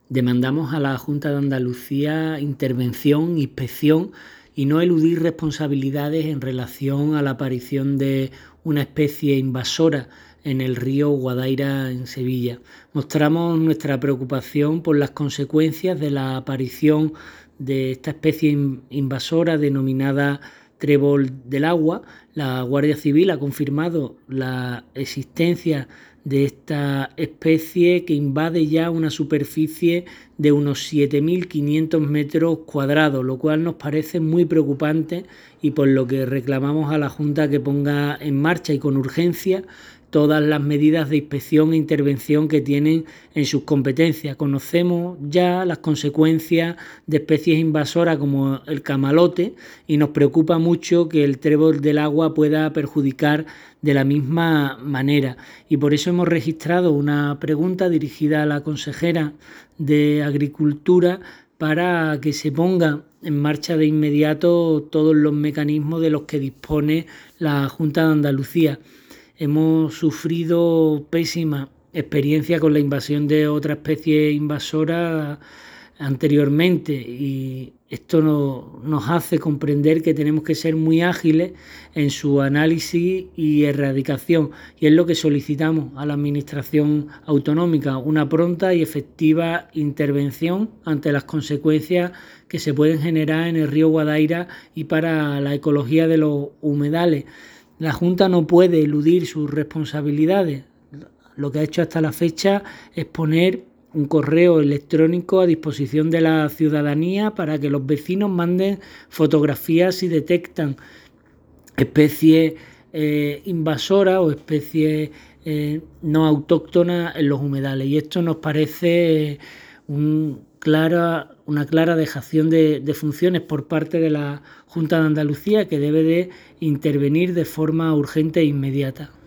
Demandamos a la Junta de Andalucía intervención, inspección y no eludir responsabilidades en relación a la aparición de una especie invasora en el río Guadaira en Sevilla. Mostramos nuestra preocupación por las consecuencias de la aparición de esta especie invasora denominada trébol del agua. La Guardia Civil ha confirmado la existencia de esta especie que invade ya una superficie de unos 7.500 metros cuadrados, lo cual nos parece muy preocupante y por lo que reclamamos a la Junta que ponga en marcha y con urgencia todas las medidas de inspección e intervención que tienen en sus competencias. Conocemos ya las consecuencias de especies invasoras como el camalote y nos preocupa mucho que el trébol del agua pueda perjudicar de la misma manera. Y por eso hemos registrado una pregunta dirigida a la consejera de Agricultura para que se ponga en marcha de inmediato todos los mecanismos de los que dispone la Junta de Andalucía. Hemos sufrido pésima experiencia con la invasión de otra especie invasora anteriormente y esto nos hace comprender que tenemos que ser muy ágiles en su análisis y erradicación, y es lo que solicitamos a la Administración autonómica, una pronta y efectiva intervención ante las consecuencias que se pueden generar en el río Guadaira y para la ecología de los humedales. La Junta no puede eludir sus responsabilidades. Lo que ha hecho hasta la fecha es poner un correo electrónico a disposición de la ciudadanía para que los vecinos manden fotografías si detectan especies invasoras o especies no autóctonas en los humedales. Y esto nos parece una clara dejación de funciones por parte de la Junta de Andalucía, que debe de intervenir de forma urgente e inmediata.